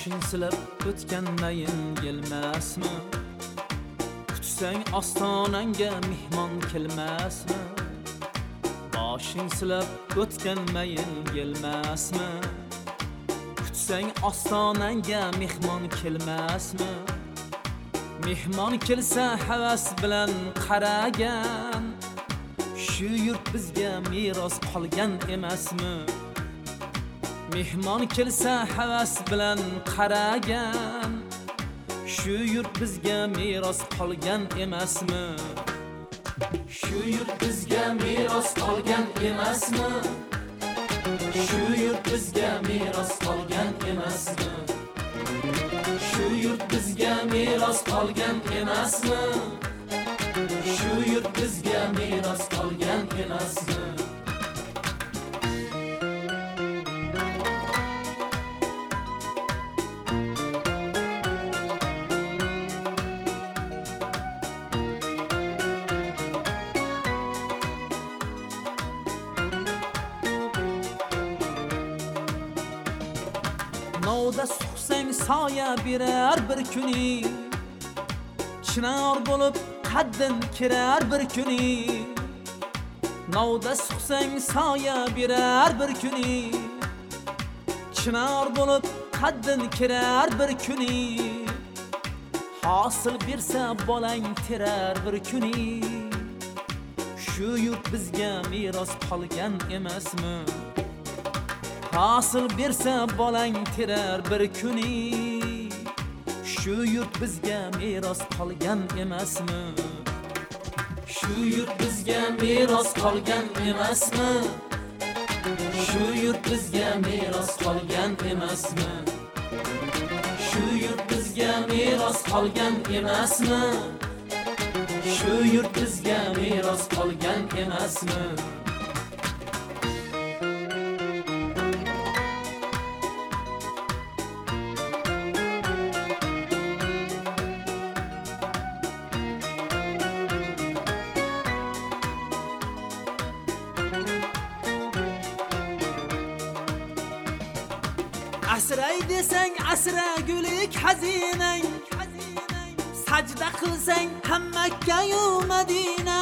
boshing silab o'tganmayin gelmasmi? Kutsang ostonanga mehmon kelmasmi? Boshing silab o'tganmayin gelmasmi? Kutsang ostonanga mehmon kelmasmi? Mehmon kelsa havas bilan qaragan, shu yurt bizga meros qolgan emasmi? Mehmon kelsa havas bilan qaragan, shu yurt bizga meros qolgan emasmi? Shu yurt bizga meros qolgan emasmi? Shu yurt bizga meros qolgan emasmi? Shu yurt bizga meros qolgan emasmi? Shu yurt bizga meros qolgan emasmi? Novda suqsang soya berar bir kuni, chinor bo'lib qaddin kirar bir kuni. Novda suqsang soya berar bir kuni, chinor bo'lib qaddin kirar bir kuni. Hosil bersa bolang terar bir kuni, shu yurt bizga meros qolgan emasmi? Hosil bersa bolang terar bir kuni, shu yurt bizga meros qolgan emasmi? Shu yurt bizga meros qolgan emasmi? Shu yurt bizga meros qolgan emasmi? Shu yurt bizga meros qolgan emasmi? Shu yurt bizga meros qolgan emasmi? Asray desang asra gulik hazinang, sajda qilsang Makka-yu Madina.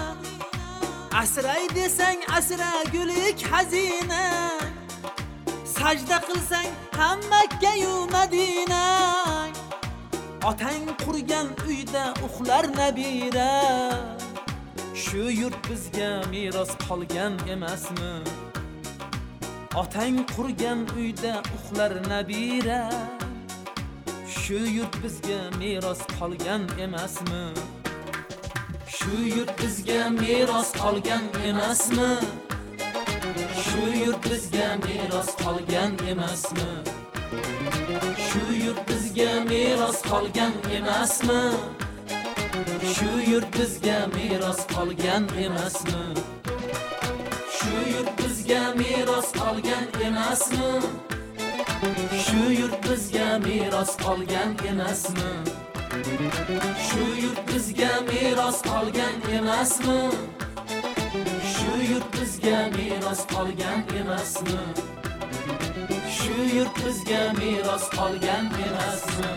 Asray desang asra gulik hazinang, sajda qilsang Makka-yu Madina. Otang qurgan uyda uxlar nabira, shu yurt bizga meros qolgan emasmi? Otang qurgan uyda uxlar nabira, shu yurt bizga meros qolgan emasmi? Shu yurt bizga meros qolgan emasmi? Shu yurt bizga meros qolgan emasmi? Shu yurt bizga meros qolgan emasmi? Shu yurt bizga meros qolgan emasmi? Shu yurt bizga meros qolgan emasmi? Shu yurt bizga meros qolgan emasmi? Shu yurt bizga meros qolgan emasmi? Shu yurt bizga meros qolgan emasmi? Shu yurt bizga meros qolgan emasmi?